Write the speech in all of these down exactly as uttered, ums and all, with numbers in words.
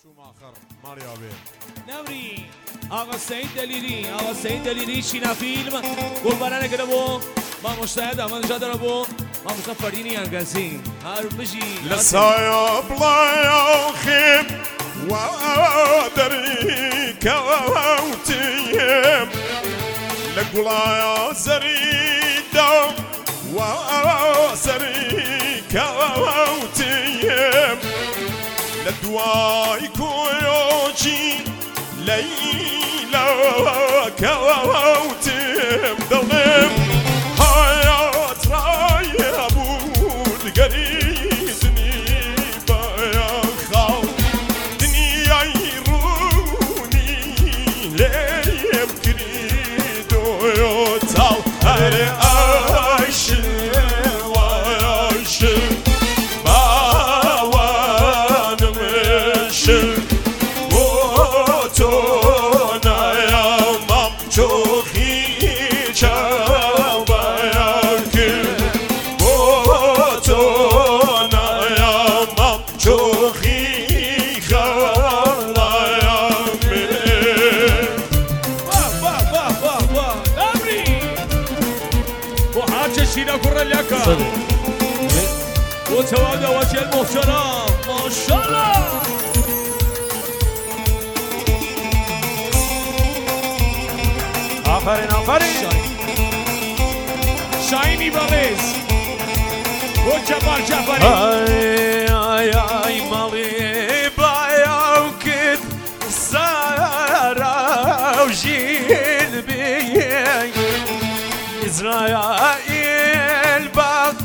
شوماخر ماريابي نوري آقا سعید دلیری آقا سعید دلیری شینا فیلم قربانانه که بو ما مشتهد اما نجا داره بو ما مشتهد فردینی انگزی هر بجی لسايا بلايا خيب وادري كوتيم لقلايا زريدا وسري كوتيم لدواي كويوجي ليلى كوتيم ظلم حياة رايا بود قريزني بايا خاو دنياي روني ليم كريدو يوتاو هري عايشن وعايشن باوان مشن وطونا يا ممجوخي شينا كرة لك وتواجه وجه المحترم ما شاء الله آفرین آفرین شاینی بغیز و جبار جباری آی آی آی مالی بایا کت سارا و جیل بیگ إسرائيل بق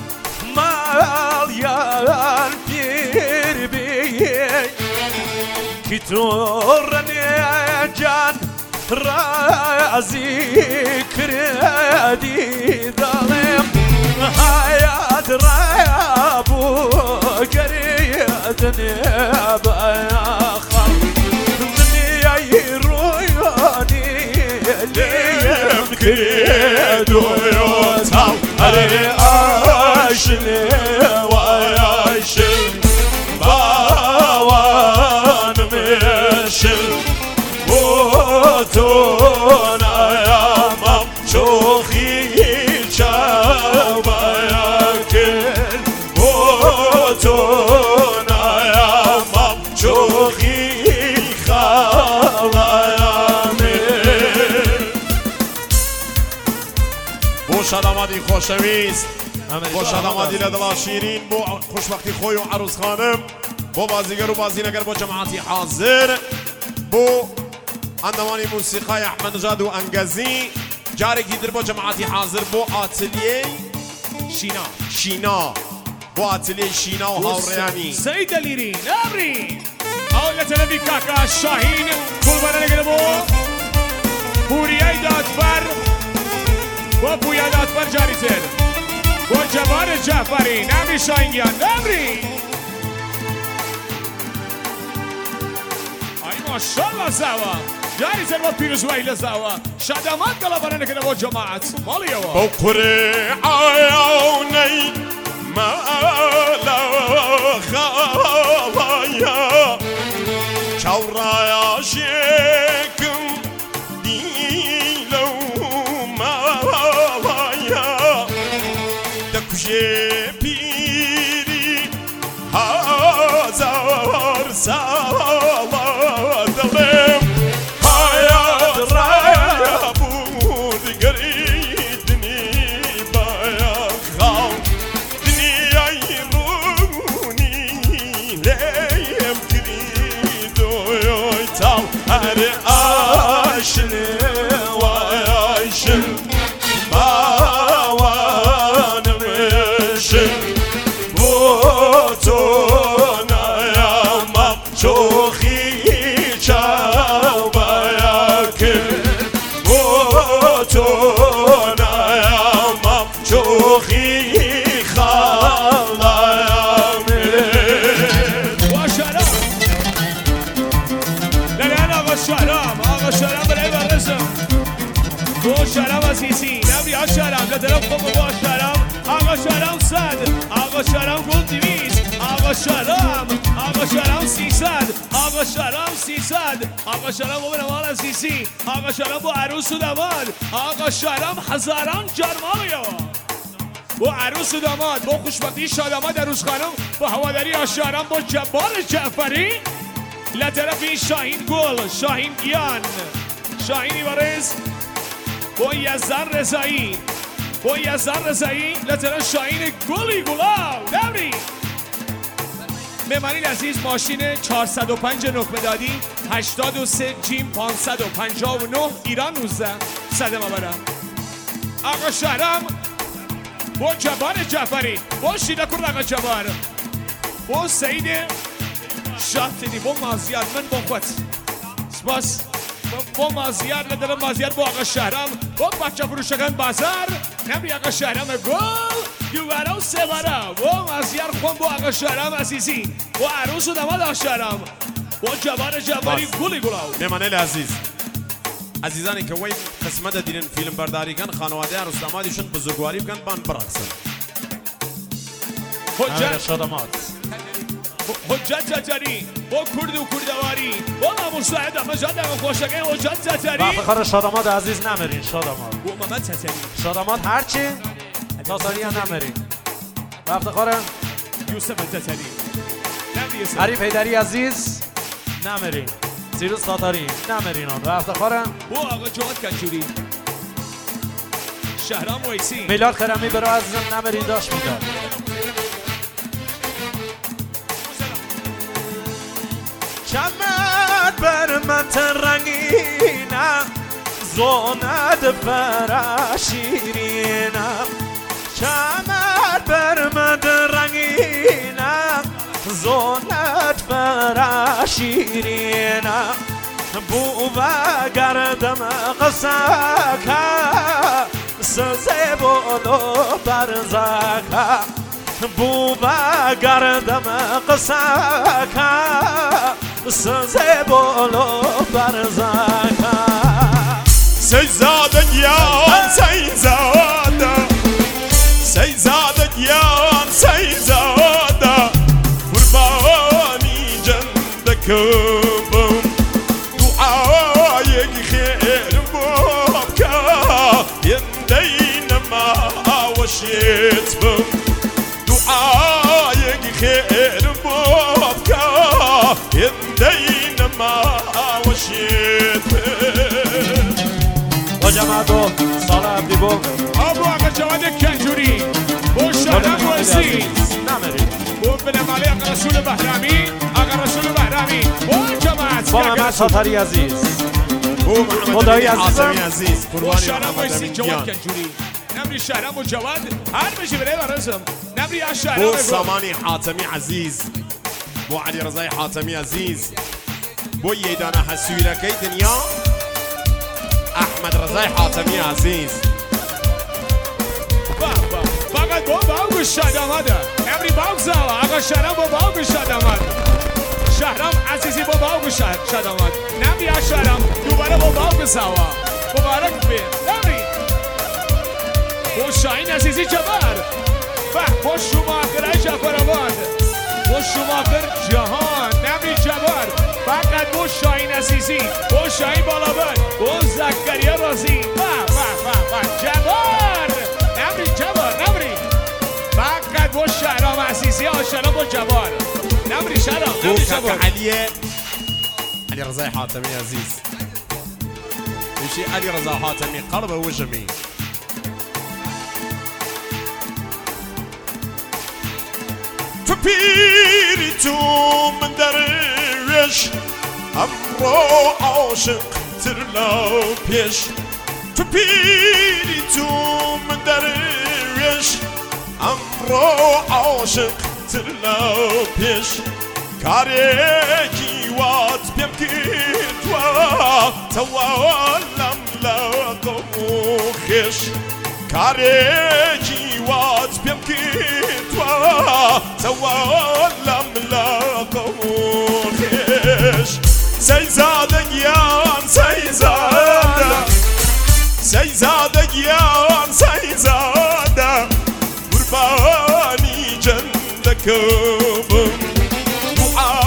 ماليان بير بي كتورني جان رازي كريدي ظلم حياة رابو قريتني بأخر مني يرويوني ليم كريدو يوتاو هري عاشني وعاشن باوان مشن وطونا يا ممشوخي شابا ياكل وطونا يا ممشوخي خالا خوش آمدی خوشویست خوش آمدی لدلا شیرین بو خوشبختی خوی و عروس خانم بو بازیگر و بازینگر بو جماعتی حاضر بو اندوانی موسیقای احمد نژاد و انگزی جاری گیدر بو جماعتی حاضر بو آتلیه شینا شینا بو آتلیه شینا و هاوریانی سعید دلیری نبری اولت نبی کاکا شاهین قربانانه که بو پوریای دادبر و بویادات بر جاری تر و جبار جعفری نبری شاینگیان نبری ای ماشالله زوا جاری تر و پیروز ویل زوا شادمات کلا برنه کنه با جماعت مالی و بکره عیونی مالا خوایا چورای شکم پیری هزار سال دلم حیات را بود گریدنی بایا خواو دنیای رونی لیم کرید و یوتاو هر عاشن و عاشن شرم عزیزی نبری ها شرم لدرم خوب با شرم آقا شرم صد آقا شرم گل دیویز آقا شرم آقا شهرام سیصد آقا شهرام سیصد آقا شهرام با نوال عزیزی آقا شهرام با عروس و داماد آقا شهرام هزاران جرمال یا با عروس و داماد با خوشبختی شاداماد عروس خانم با هواداری آشارم با جبار جعفری لطرفی شاهین گل شاهین گیان شاهین ایوارز با یزدان رضایی با یزدان رضایی لطرف شاهین گلی گلاو دبری مهمانین عزیز ماشین چهارصد و پنج نکمه دادی هشتاد و سه جیم پانصد و پنجاه و نه ایران نوزده صدم آورم آقا شهرام با جبار جعفری با شیده کرد آقا جبار با سعید شاهدی با مازیار من با خود سپاس با مازیار ندارم مازیار با آقا شهرام با بچه فروشگان بازار نبری آقا شهرام گل دوباره و سه باره با مازیار خون با آقا شهرام عزیزی با عروس و داماد آقا شهرام با جبار جعفری گلی گلاو نمانه عزیز عزیزانی که وی قسمت دیرین فیلم برداری کن خانواده عروس دامادیشون بزرگواری بکن بان برقصن حجت شادامات حجت جعفری با کرد و کردواری با ناموساعد مجاد خوشگه حجت جعفری افتخار شادامات عزیز نمیرین شادامات با محمد جعفری شادامات هرچی تاساری هم نمیرین و افتخار یوسف جعفری نبی یوسف علی پیدری عزیز نمیرین سیروس تاتاری نمیرین آن و افتخار با آقا جواد کنجوری شهرام ویسی میلاد خرمی برای عزیزم نمیرین داشت میداد چمن بر من رنگینم زوند فراشیرینم چمن بر من رنگینم زوند فراشیرینم بو و گردم قسکه سزه بولو برزکه بو و گردم قسکه سزه بولو برزکه سیزاده گیان سیزاده سیزاده گیان سیزاده قربانی جندکم دعای خیر بابکا یندین ما وشیت بم دعای خیر بابکا یندین ما وشیت بم با جماعتو سال عبدی بو آبو آقا جواد کنجوری با شهرام ویسی نمیرین با بنمالی آقا رسول بهرامی آقا رسول بهرامی با جماعت با محمد تاتاری عزیز بو محمد خدایی علی عزیزم. عاصمی عزیز با قربانی شهرام محمد ویسی امین جواد گیان کنجوری نبری شهرام و جواد هر بشی بره برسم نبری از شهرام بو بگو سامانی حاتمی عزیز بو علی رضای حاتمی عزیز بو ییدانه حسویرکی دنیا احمد رضای حاتمی عزیز فقط با باو شاد آمده نبری باو زاوا آقا شهرام با باو شاد آمد شهرام عزیزی با باو شاد آمد نبری از شهرام دوباره با باو زاوا مبارک بیر نبری با شاهین عزیزی جبار فهم با شماخر جعفر آباد با شماخر جهان نبری جبار فقط با شاهین عزیزی با شاهین بالابر با زکریا رازی فهم فهم فهم جبار نبری جبار نبری فقط با شهرام عزیزی آشنا با جبار نبری شهرام بو نبری كاكا جبار علي علي رضاي حاتمي عزيز يمشي علي رضا حاتمي قربه وجمي فبيري تو من درش امرو عاشق ترلو بيش فبيري تو من درش امرو عاشق ترلو بيش كاريكي وات بيمكتوا توالم لقمو خش كاريكي وات بيمكتوا توالم لقمو خش سيزادة جيان سيزادة سيزادة جيان سيزادة قرباني جندكم دعاء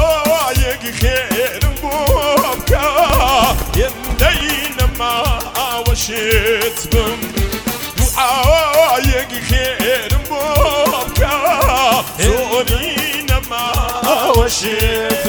باشت بم دعایك خير مبكى زوري نما وشت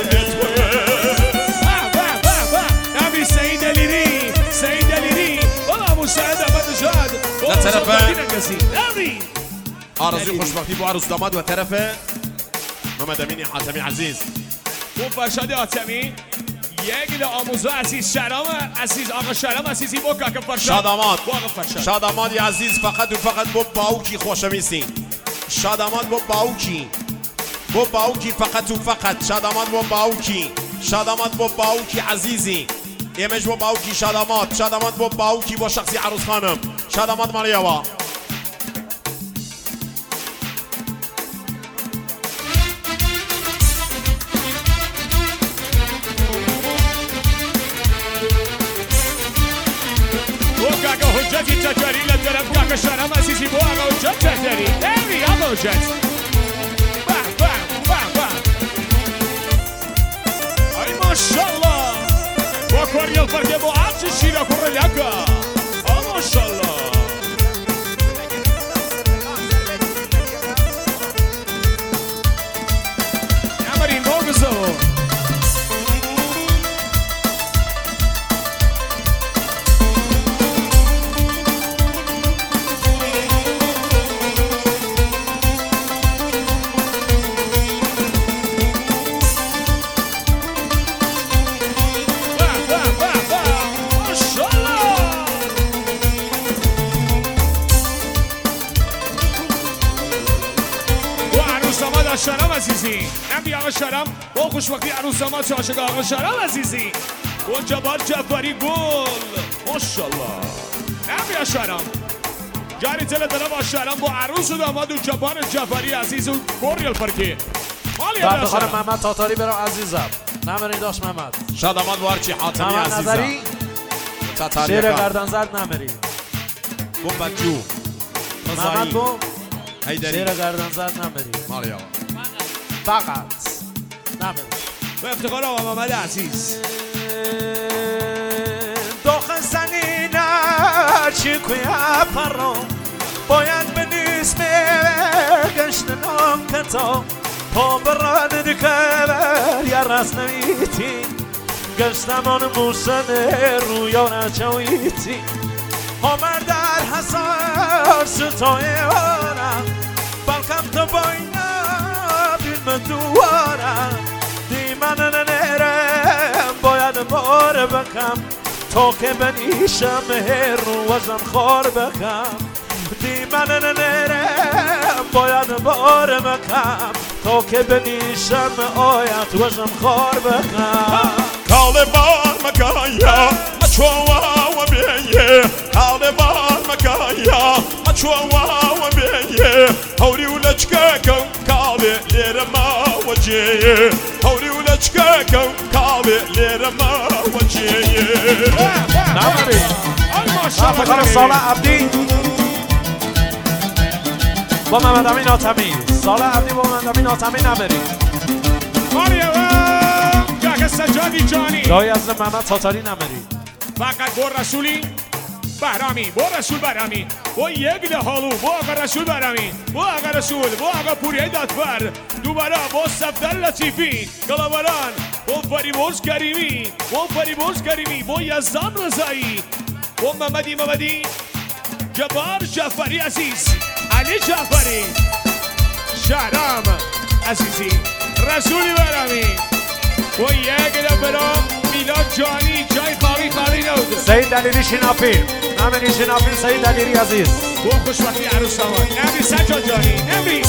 نبي سيد اليري سيد اليري والله مساعدة بدجاد لا ترفع. نبي آرزوی خوشبختی با عروس داماد و طرف محمد امینی حاتمی عزیز و فرشاد حاتمی یک لآموزا عزیز شهرام عزیز آقا شهرام عزیزی با که فرشاد شاداماد با آقا فرشاد شادامادی عزیز فقط و فقط با باوکی خوشویستی شاداماد با باوکی با باوکی فقط و فقط شاداماد با باوکی شاداماد با باوکی عزیزی ایمش با باوکی شاداماد شاداماد با باوکی با شخصی عروس خانم شاداماد ماریاوا وكاكا حجتي تجاري للدرب كاكا شرم عزيزي بواغا حجت تجاري ايوي يلا حجت باه باه باه باه اي ما شاء الله وكوريا الفرق ابو عطش الشيرة كورياكا اه ما شاء الله يا مريم موقزو شرم عزیزی نبی آقا شرم با خوشبختی عروسامات عاشق آقا شرم عزیزی و جبار جعفری گل ماشاءالله نبی آقا شرم جاری تل دلم آقا شرم با عروس و داماد و جبار جعفری عزیز و کوریل فرکی مالی آقا بخار شرم محمد تاتاری برای عزیزم نمیرین داشت محمد شاداماد با هرچی حاتمی محمد عزیزم نظری تاتاری شیر کن گردن زرد نمیرین گمبتجو محمد رضایی بو حیدری شیر گردن زرد نمیرین ماریاوا فقط نمیرین و افتخار آقا محمد عزیز داخل سنگینه چی کویا پرام باید به نیست گشت نام کتا پا براد دکبر یا رس نویتی گشتمان موسن رویا نچویتی همر در حسار ستای وارم بلکم تو باینا بین دوارم دیمن نرم باید بار بکم تا که بنیشم هر وزن خار بکم دیمن نرم باید بار بکم تا که بنیشم آیت وزن خار بکم Kalebar makaya machowa wa beye Kalebar makaya machowa wa beye Hawri ulachka kan kale lerama waje Hawri ulachka kan kale lerama waje نمیرین آی ماشاءالله افتخار صالح عبدی با محمد امین آتمی صالح عبدی با محمد امین آتمی نمیرین مالی آقا کاکا سجادی جانی جای از محمد تاتاری نمیرین فقط با رسولی بهرامی با رسول بهرامی با یک لحالو با آقا رسول بهرامی با آقا رسول با آقا پوریه دادفر دوباره با صفدر لطیفی کلابران با فریبوز کریمی با فریبوز کریمی با یزدان رضایی با محمدی محمدی جبار جعفری عزیز علی جعفری شهرام عزیزی رسولی بهرامی و یک لبرام میلاد جانی جای خالی خالی نود سید دلیری شنافی نمیرین شنافی سید دلیری عزیز با خوشبختی عروس داماد نبی سجاد جانی نبی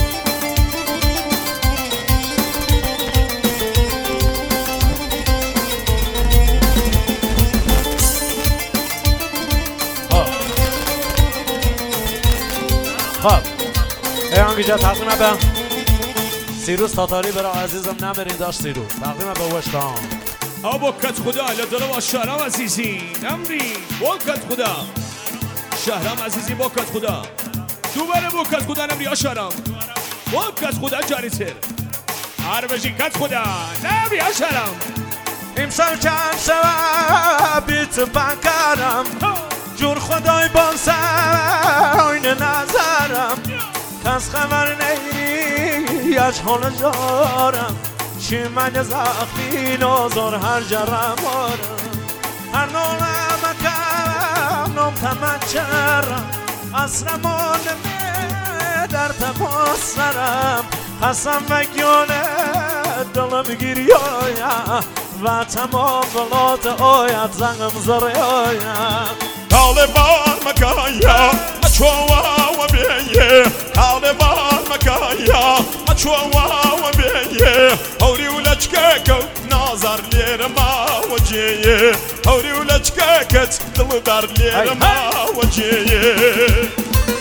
خب اینجا تقدیم به سیروس تاتاری برای عزیزم نمیرین داشت سیروس تقدیم به وشتان ها با کت خدا لدل با شهرام عزیزی نمری با کت خدا شهرام عزیزی با کت خدا دوباره با کت خدا نمری ها شهرام با کت خدا جاری تر هر بشی کت خدا نمری ها شهرام امسال چند شوه بیت بکرم جور خدای بانساین نظرم کس خبر نیری از حال جارم چی من زخمی نازار هر جرم آرم هر نولم اکم نام تمچرم اصرم آنمه در تماس سرم قسم و گیانه دلم گیریایم و تمام بلات آید زنگم زریایم طالبان مكايا مشوا وبيه طالبان مكايا مشوا وبيه هوري ولجكك نظر لير ما وجيه هوري ولجكك دلدار لير ما وجيه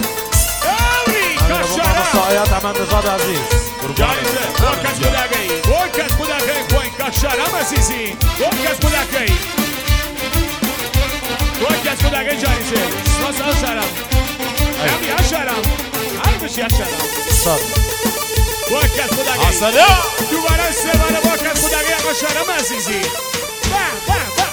مساعیت احمد نژاد عزیز جایزه برکت بودگی برکت بودگی کوین کشرم عزیزی برکت بودگی برکت بودگی جایزه ساز شرم نمی شرم هر بشی شرم استاد برکت بودگی اصلا دوباره سه بار برکت بودگی آقا شرم عزیزی با با با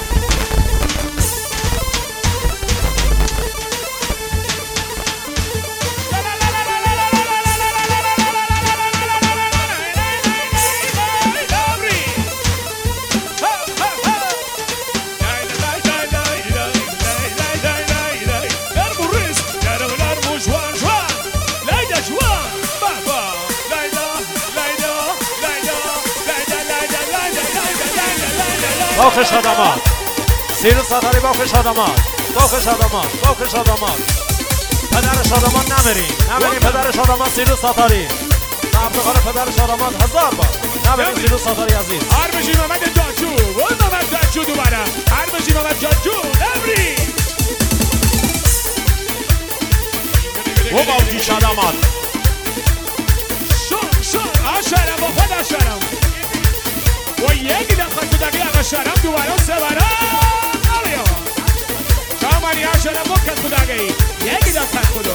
باخش آدمات سیروس ساتاری باخش آدمات باخش آدمات باخش آدمات پدرش آدمات نمیرین نمیرین پدرش آدمات سیروس ساتاری افتخار پدرش آدمات هزار بار نمیرین سیروس ساتاری عزیز هر بشی محمد جانجو و محمد جانجو دوباره هر بشی محمد جانجو نمیرین و باوجی شادامات شون شون آشارم با خود آشارم و یکی دفعه بودگی آقا شرم دوباره سه باره ناریا شامانی آشارم با کس بودگی یکی دفعه خودو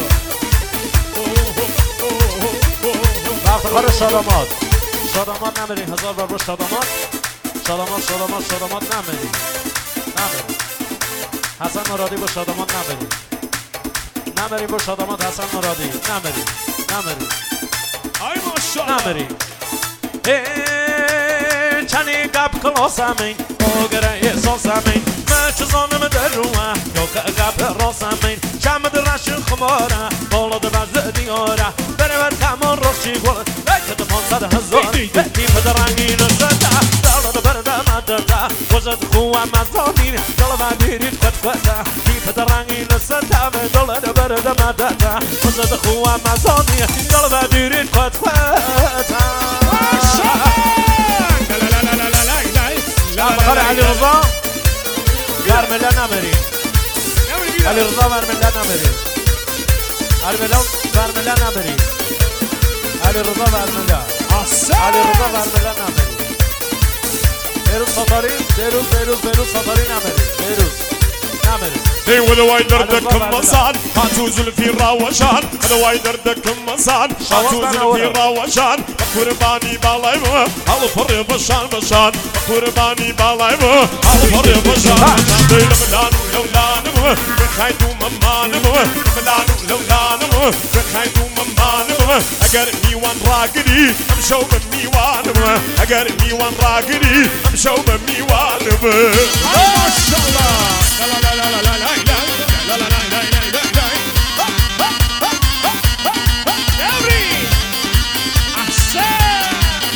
افتخار شادامات شادامات نمیرین هزار بار روش شادامات شادامات شادامات شادامات نمیرین نمیرین حسن مرادی با شادامات نمیرین نمیرین با شادامات حسن مرادی نمیرین نمیرین آی ماشاءالله نمیرین چنی قب کلاسمین آگره احساسمین من چه زانم در روه یا که قب راسمین شمد رشن خماره بالاد وزد دیاره بره بر کمان رشی گل بیت پانصد هزار تیپ در رنگین شده دلد برده مدده وزد خواه مزامین دل و دیرید کت کته تیپ در رنگین شده دلد برده مدده وزد خواه مزامین دل و دیرید کت کته افتخار علی رضا برمله نمیرین علی رضا برمله نمیرین علی رضا برمله نمیرین علی رضا برمله علی رضا برمله نمیرین بیروز ساتاری بیروز بیروز بیروز ساتاری نمیرین بیروز نمیرین اي وذا وايدر دكم مصان هاتو زلفي راوشان هذا وايدر دكم مصان هاتو زلفي راوشان قرباني بالايم هل فر بشان بشان قرباني بالايم هل فر بشان ديل ملان لولان بخايتو ممان ملان لولان بخايتو ممان اگر ميوان راقدي ام شو بميوان اگر ميوان راقدي ام شو بميوان ما شاء الله لا لا لا لا لا لا لا لا لا لا لا لا لا دوري احسن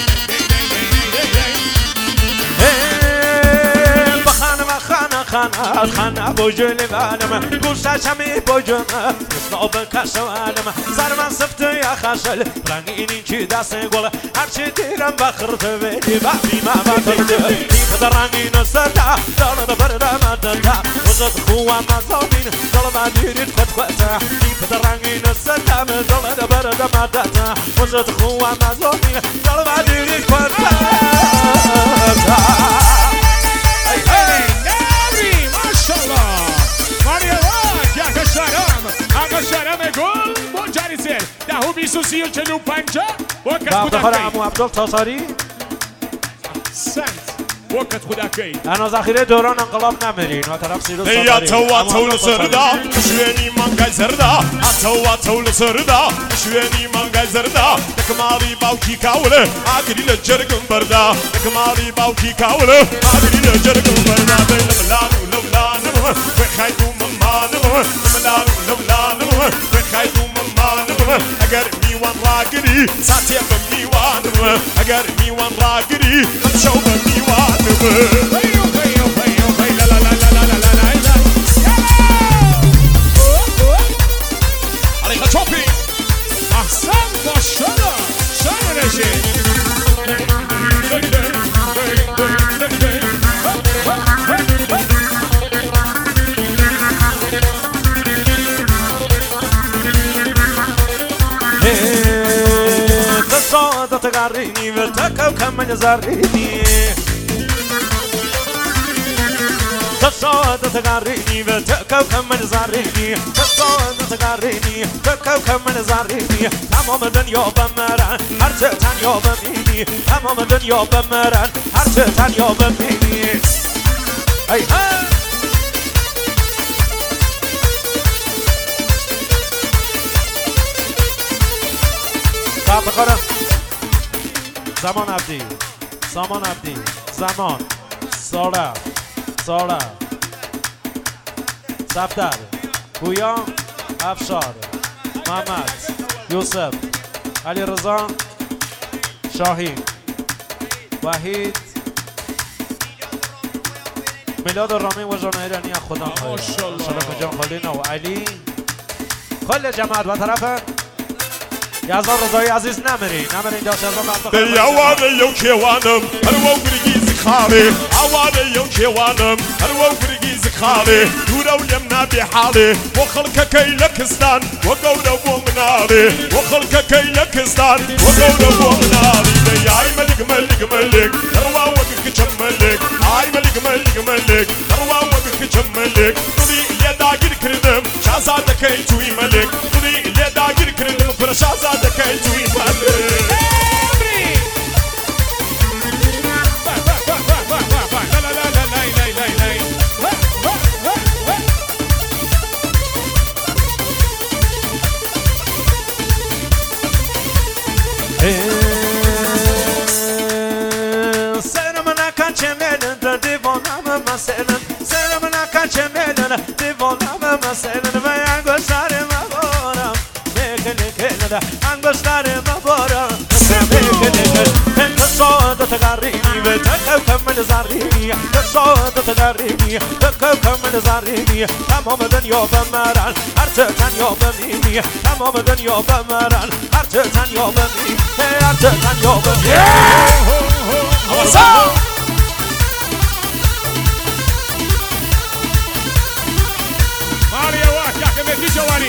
بخانه بخانه خانه خانه بوجل بالم گوشش همی بوجم نصاب کشوالم سرمن سفته یا خشل رنگینی چی دست گل هرچی دیرم بخرت ویدی بابی ما بطرده تیپ در رنگین سرده دارد برده مدده وزد خواه مزامین دل و دیرید کت کته تیپ در رنگین سرده دارد برده مدده وزد خواه مزامین دل و دیرید کت کته نبری ماشاءالله ماریا واک آقا شرم آقا شرم گل با جریزه ده و بیس و سی و چلو پنجه با کس افتخار بودن عمو عبدال تاتاری سنت وقت خدا کی انا ذخیره دوران انقلاب نمیرین و طرف سیروس يا توا تول سردا شويني مانغاي زردا توا تول سردا شويني مانغاي زردا كمالي باوكي كاوله اجري لجرقم بردا كمالي باوكي كاوله اجري لجرقم بردا لملانو لولانو بخايدو ممانو لملانو لولانو بخايدو ممانو اگر ميوان راقري ساتي بميوان اگر ميوان راقري شو بميوان خیو خیو خیو خیو لا لا لا لا لا لا لا لا عليك شوفي احسن ماشاءالله شان رشید تصاد تقاريني وتكو كم زاريني تصاد تقاريني وتكو كم زاريني تصاد تقاريني تكو كم زاريني تمام دنيا بمرن هر تنیا بمینی تمام دنیا بمرن هر تنیا بمینی ای ها صبر کنم زمان عبدی سامان عبدی زمان ساله ساله صفدر گویا افشار محمد یوسف علی رضا شاهین وحید میلاد رامین و جان ایرانی خدا ماشاءالله. شرف جان خالینا و علی کل جماعت و طرف یزدان رضایی عزیز نمیری نمیری داشت از دل یوانه یو کیوانم هر و گرگیز خاله عوانه یو کیوانم هر و گرگیز خاله دورا ولیم نبی حاله و خلق کی لکستان و قوله و مناله و خلق کی لکستان و قوله و مناله دی ای ملک ملک ملک هر و وقت کچم ملک ای ملک ملک ملک هر و وقت کچم ملک دلی لیداگیر کردم شازاده کی توی ملک دلی لیداگیر کردم پر شازاده کی توی ملک سرمنا kaçemelin divanam mesela Sırmına kaçemelin divanam mesela Ve anguşlarıma boram Mekelikele anguşlarıma boram Mekelikele تصاد تغريني وتكو كمل زاريني تصاد تغريني تكو كمل زاريني تمام دنيا بمرن هر تنیا بمینی تمام دنیا بمرن هر تنیا بمینی هر تنیا بمینی ماریا واکا که میتی جوانی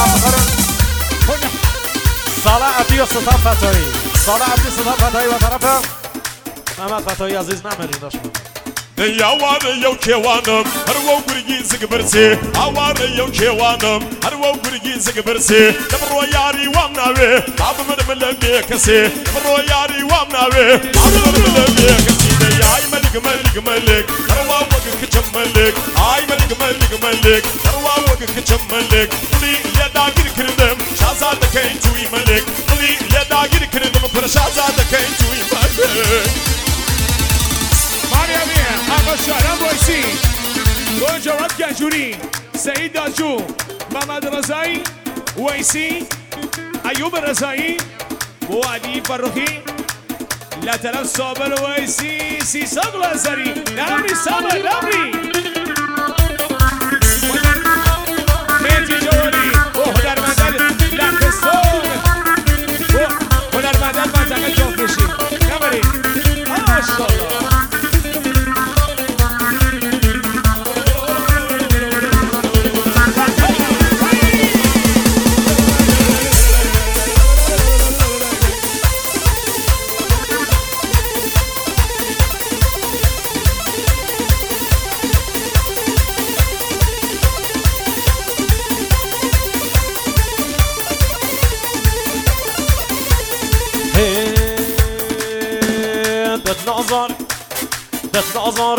ساله عبدی و ستا فتایی ساله عبدی ستا فتایی و طرف محمد فتایی عزیز نمیرین داشت یوانه یو کیوانم هر و گرگیز گبرسی آوانه یو کیوانم هر و گرگیز گبرسی دبرو یاری وام ناوی آب من ملمی کسی دبرو یاری وام ناوی آب من ملمی کسی دی آی ملک ملک ملک هر و وقت کچم ملک آی ملک ملک ملک هر و وقت کچم ملک دلی لیداگیر کردم شازاده کی توی ملک دلی لیداگیر کردم پر شازاده کی توی ملک ماریا میه آقا شهرام بایسی دو جواد گنجوری سعید داجو محمد رضایی ویسی ایوب رضایی و علی فرخی لطرف صابر ویسی سیساق لازری نمری صابر نمری میتی جواری و هنرمندل لخستان و هنرمندل منطقه جنبشی نمری ماشاءالله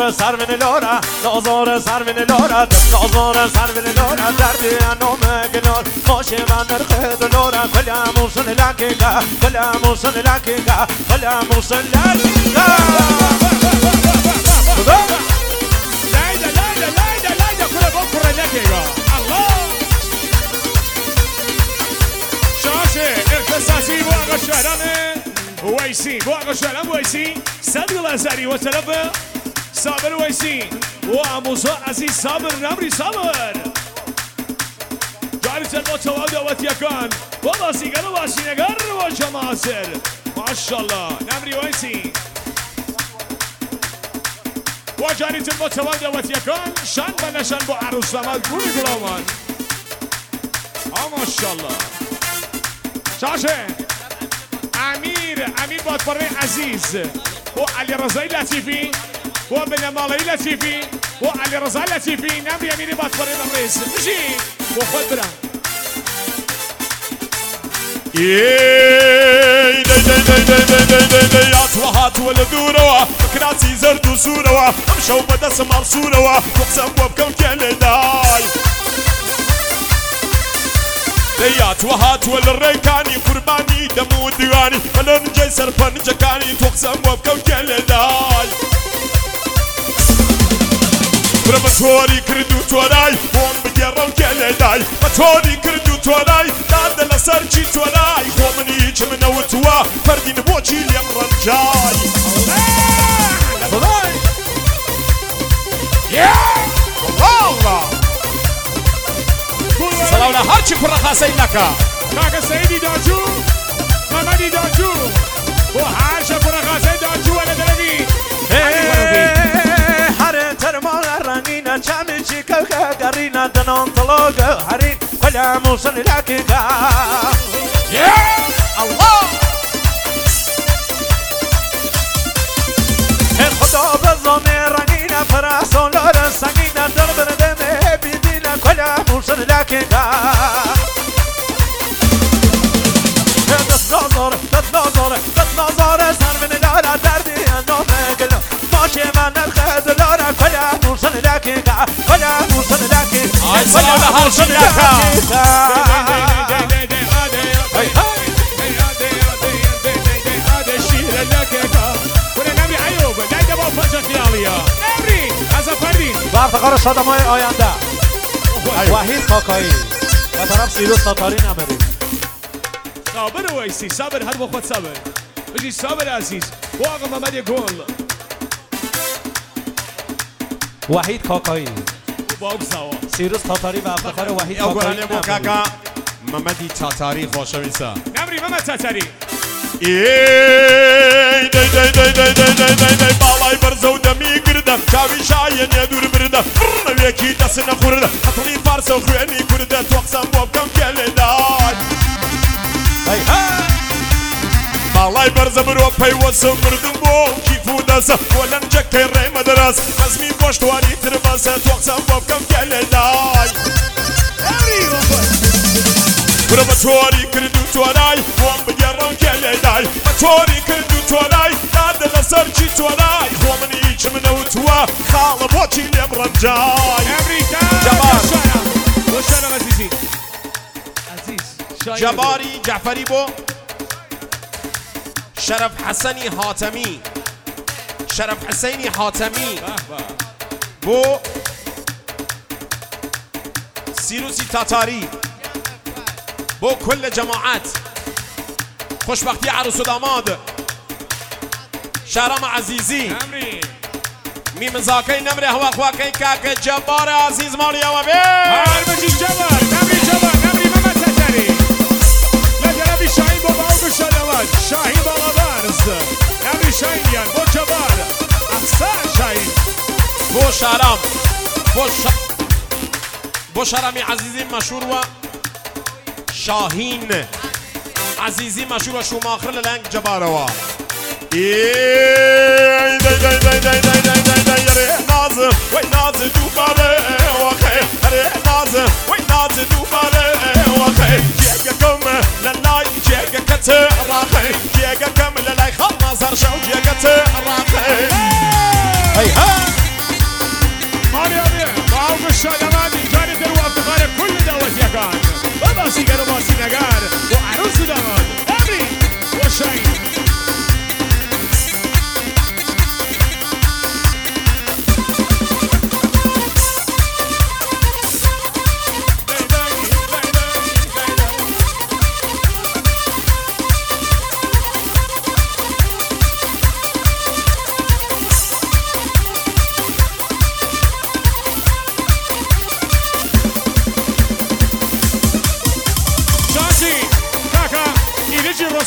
نازار سر من لورا نازار سر من لورا نازار سر من لورا دردی انوم گنار ماشه من نرخد لورا کلاموسن لکیگا کلاموسن لکیگا کلاموسن لکیگا لايدا لايدا لايدا لايدا كل بكره لكيغا الله شاشه اختصاصي بو اغا شهرانه ويسي بو اغا شهران ويسي صدق الازاري وطلب صابر ويسي واموزا عزيز صابر نمري صابر جاري تلبو تواد واتيكان والله سيقر واسينقر وجماسر ما شاء الله نمري ويسي وجاري تلبو تواد واتيكان شان بنشان بو عروس لمد قولي قلامان ما شاء الله شاشه امیر امیر بادپره عزیز و علی رضای لطیفی و بن مالایی لطیفی و علی رضا لطیفی نمری امیر بادپره نمریز بشی و خود برم ای دی دی دی دی دی دی دی دی یا تو هات ولدوروا مكراتي زرد وسوروا مشوا بدس مرسوروا وقسم وبكم كل داي ديات وهات والريكاني قرباني دمو ديواني ملن جاي سرفن جكاني توقسم وبكم كل داي برمتوري كردو توراي بوم بجرم كل داي متوري كردو توراي داد لسرجي توراي خومني جمنا وتوا فردين بوجي اليمر الجاي الله يا والله سلام هرچی پر خاصه لکا کاکا سیدی داجو محمدی داجو و هرچی پر خاصه داجو ولی دلوی هر ترمال رنگین چمی چی که گرین دنان طلاق هرین کلا موسن لکیگا یا الله خدا بزانه رنگین فرسان لار سنگین در بردمه بیدین کلا موسن لکیگا دست نازار دست نازار دست نازار سر من لارا دردی اندامه گل ماشه من نرخد لارا کلا موسن لکیگا کلا موسن لکیگا آی سلام هرچی لکا افتخار شادمای آینده وحید کاکایی و طرف سیروس تاتاری نمری صابر ویسی صابر هر وقت صابر بجی صابر عزیز و آقا محمد گل وحید کاکایی با اگزاوا سیروس تاتاری و افتخار وحید او کاکایی گرانه بو کاکا محمدی تاتاری خوشویسا نمری محمد تاتاری ای دی دی دی دی دی دی دی دی بالای برزو دمی گرده چاوی شاین یدور برده نویکی دست نخورده حتمی فارس و خوینی کرده توقسم بابکم کل دای بالای برزه برو پیوسم بردم بو کیفو دسته ولن جکی ری مدرس نزمی باشتوانی تربسه توقسم بابکم کل دای برو بطوری کردو توانای خوام بگرم کلی دای بطوری کردو توانای داد لسر چی توانای خوامنی چه منو توا خال بوچی لیم رنجای امریکا جبار و شرم عزیزی عزیز جباری جعفری بو شرف حسنی حاتمی شرف حسینی حاتمی بو سیروسی تاتاری بو كل جماعات خوشبختي عروس و داماد شهرام عزيزي امری مي مزاكي نمري هوا خواكي كاك جبار عزيز ماليا وبي هر بجی جبار نمری جبار نمری محمد تاتاری لدربی شاهین با باو شادماد شاهین بالا برز نمری شاهین یان با جبار احسان شاهین بو شهرام بو ش... بو شهرامي عزيزي مشهور و شاهین عزیزی مشهور و شوماخر لنگ جباروا ای دی دی دی دی دی دی دی دی یری ناز وی ناز دوباره وخی یری ناز وی ناز دوباره وخی جیگه کم للای جیگه کت راخی جیگه کم للای خال نظر شو جیگه ت راخی هی ها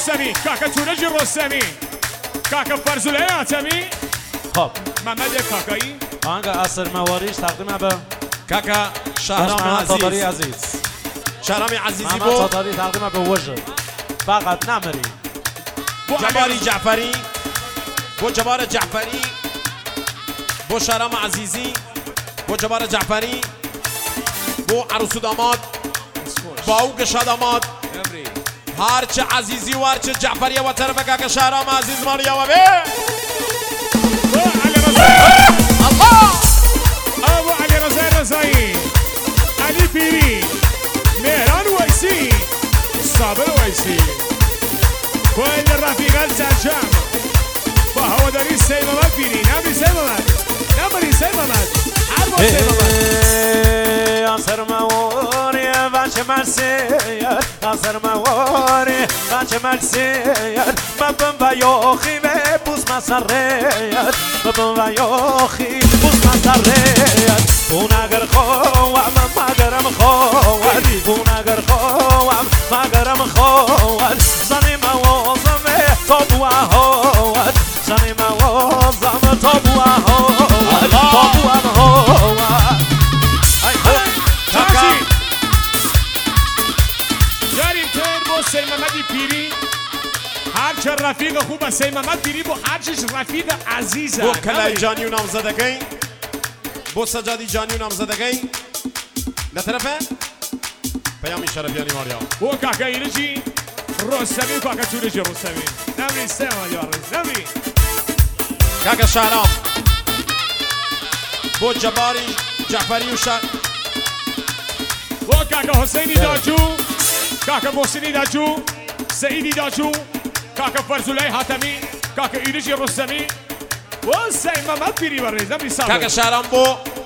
رستمی کاکا تورج رستمی کاکا فرزوله آتمی خب محمد کاکایی آنگه اثر مواریش تقدیم به کاکا شهرام محمد تاتاری عزیز عزیز شهرام عزیزی محمد بو تاتاری تقدیم به وجه فقط نمری بو جباری جعفری بو جبار جعفری بو شهرام عزیزی بو جبار جعفری بو عروس و داماد با او گشا داماد امری هرچه عزیزی و هرچه جعفری و طرف کاکا شهرام عزیز ماریا و بی بو علی رضایی الله ابو علی رضای رضایی علی پیری مهران ویسی صابر ویسی کل رفیقان سرجم با هواداری سیمامد پیری نبری سیمامد نبری سیمامد هر با سیمامد اثر مواری بچه مرسیت اثر مواری بچه مرسیت مبن و یاخی و بوز مسریت مبن و یاخی بوز مسریت اون اگر خواهم مگرم خواهد اون اگر خواهم مگرم خواهد زنی موازم تابو هاود زنی موازم تابو هاود تابو هاود تازی جاریم تر با سیمامد پیری هرچه رفیق خوب سیمامد پیری با هرچش رفیق عزیزه بو کلای جانی و نامزدگی بو سجادی جانی و نامزدگی لطرفه پیامی شرفیانی ماریا بو کاکا ایرجی رستمی کاکا تورجی رستمی نمری سیمامد یارز نمری کاکا شهرام بو جباری جعفری و شهر بو کاکا حسینی داجو کاکا محسنی داجو سعیدی داجو کاکا فرزوله حاتمی کاکا ایرجی رستمی و سیمامد پیری برز نمری کاکا صابر شهرام بو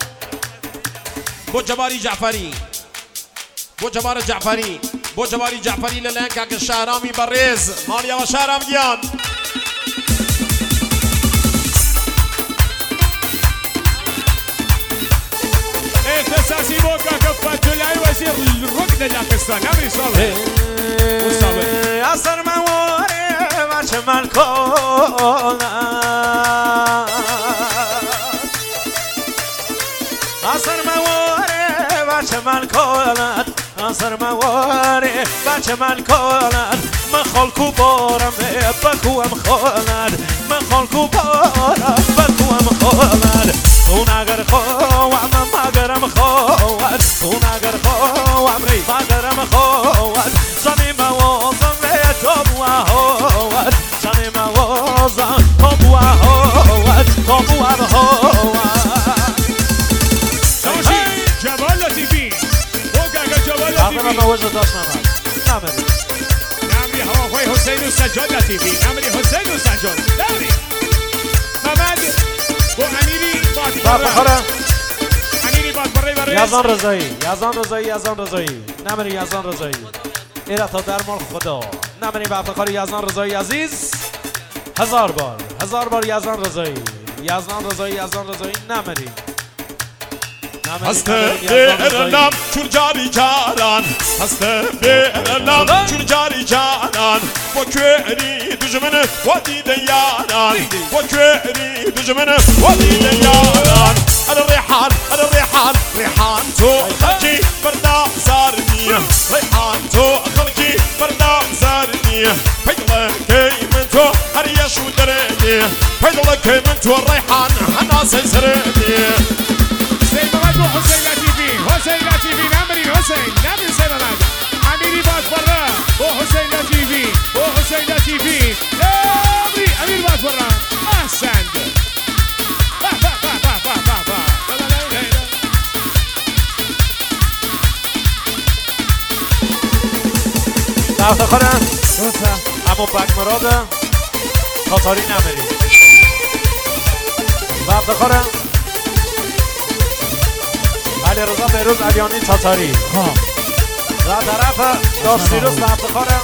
بو جباری جعفری بو جبار جعفری بو جباری جعفری للان کاکا شهرامی برز ماریا و شهرام گیان اختصاصی بو کاکا فتولای وزیر رکن داکستان نمری صابر اثر مواری بچه من کنم اثر مواری بچه من کند اثر مواری بچه من کند من خالکو بارم بکوم خواند من خالکو بارم بکوم خواند اون اگر خواهم مگرم خواهد اون اگر خواهم مگرم خواهد زنی موازم تابو هاود زنی موازم تابو هاود تابو هاود سوشی جوال لطیفی بو کاکا جوال اما لطیفی ما وجه داشت نمید نمید نمری هواخوی حسین و سجاد لطیفی نمری حسین و سجاد نمری محمد بو امیری باتی با بره بخورم امیری بات بره بره یزان رضایی یزان رضایی یزان رضایی نمری یزان رضایی ایره تا درمان خدا نمری با افتخار یزان رضایی عزیز هزار بار هزار بار یزان رضایی یزان رضایی یزان رضایی نمری هست بیرلم چون جاری جانان هست بیرلم چون جاری جانان با کوری دجمن و دیده یاران با کوری دجمن و دیده یاران الريحان الريحان ريحان تو خلقي بردا زارني ريحان تو خلقي بردا زارني فيضلك من تو هريش ودرني فيضلك من تو الريحان انا سيسرني سیمامد بو حسین لطیفی حسین لطیفی نمری حسین نمری سیمامد امیری بات بره بو حسین لطیفی بو حسین لطیفی نمری امیر بات بره احسند با با با با با با با با افتخارم اما بک مراد تاتاری نمری با افتخارم علی رضا بهروز علیانی تاتاری و طرف داستیروس و افتخارم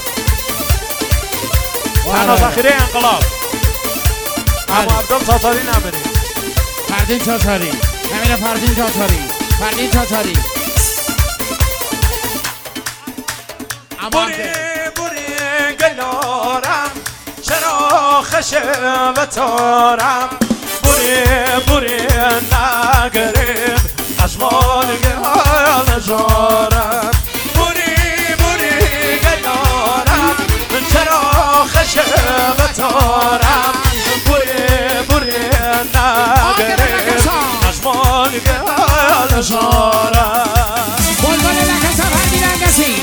تنها ذخیره انقلاب اما عبدال تاتاری نمری فردین تاتاری همین فردین تاتاری فردین تاتاری بوری بوری گل گلارم چرا خشم تارم بوری بوری نگریم اشمال گل جارم بوری بوری گلارم چرا خشم تارم بوری بوری نگریم اشمال گل جارم بلبل لکه سفر میرن کسی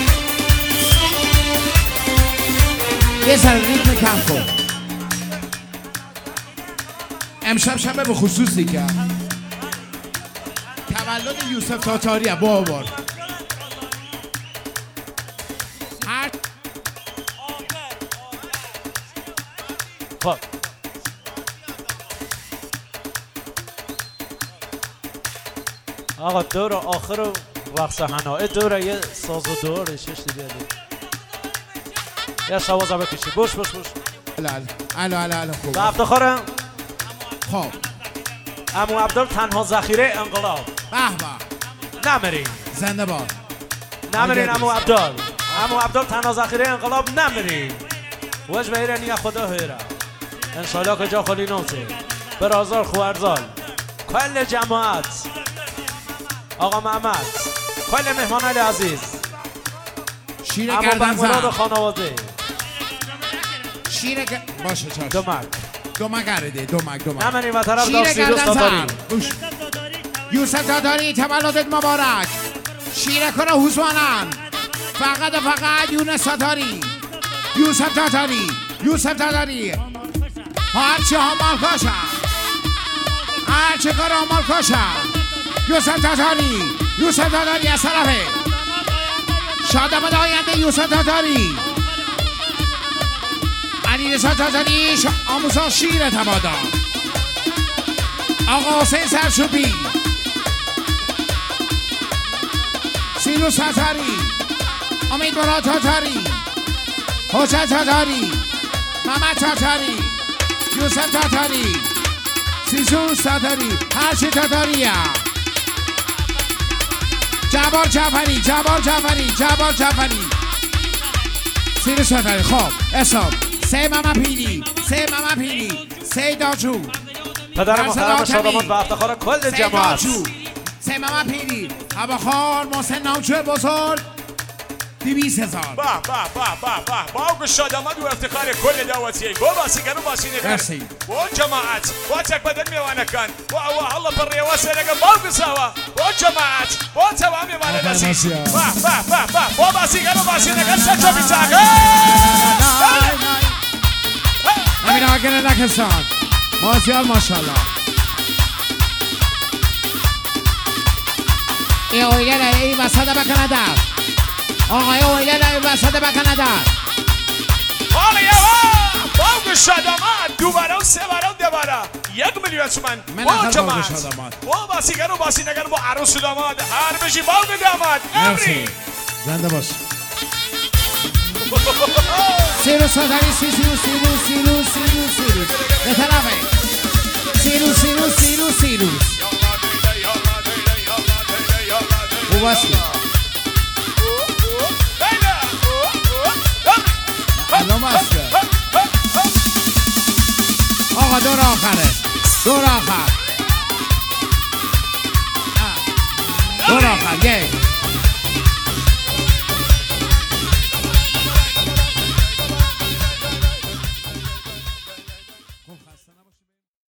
یه سر ریتم کم کن امشب شب به خصوصی که تولد یوسف تاتاریه با بار هر خب آقا دور آخر وقت صحنه دوره یه ساز و دوره شش دیگه یه شوازه بکشی بوش بوش بوش الان الان الان خوب به افتخارم خب امو عبدال تنها ذخیره انقلاب به به نمیرین زنده باد نمیرین امو عبدال امو عبدال تنها ذخیره انقلاب نمیرین وجه به ایرانی خدا هیره انشالله که جا خالی نوته برازار خوارزال کل جماعت آقا محمد کل مهمان علی عزیز شیر امو گردن بنگلاد زن خانواده شیر گ... باشه چاش دمک دومک گرده دومک دومک نمیرین و طرف شیر دار سیروس گردن تاتاری زن گوش. یوسف تاتاری تولدت مبارک شیر کنه حسوانن فقط و فقط یونس تاتاری یوسف تاتاری یوسف تاتاری هرچی ها مال کاشن هرچی کار ها مال کاشن یوسف تاتاری یوسف تاتاری از طرفه شادمد آینده یوسف تاتاری علی رضا تاتاری آموزا شیر تمادا آقا حسین سرشوبی سیروس تاتاری امید مراد تاتاری حجت تاتاری محمد تاتاری یوسف تاتاری سیروس تاتاری هرچی تاتاریه جبار جعفری جبار جعفری جبار جعفری سیروس تاتاری خب حساب سه ماما پیری سه ماما پیری سه داجو پدر محترم شادامت و افتخار کل جماعت سه ماما پیری هواخوار محسن نامچو بزرگ دویست هزار با با با با با با آقا شادامت و افتخار کل دعوتیه با باسی کنو باسی نگر مرسی. با جماعت با تک بدن میوانه کن با او الله بر ریواسه نگر با بساوا با جماعت با تمام میوانه نسی با با با با با باسی کنو باسی نگر سچو بیچاگه امین آگن لکستان مازیار ماشالله ای اویگر ای وسط بکنه در آقای اویگر ای وسط بکنه در آقا یوا با آقا شادامت دو بران سه بران ده بران یک میلیون تومن من با نخواهم جماعت آقا شادامت. با باسی کنو باسی نگر با عروس و داماد هر بشی با آقا داماد مرسی امری زنده باش سیروس ساتاری سی سیروس سیروس سیروس سیروس سیروس به طرفه سیروس سیروس سیروس سیروس او باسی الان بسته آقا دور آخره دور آخر آه. دور آخر یک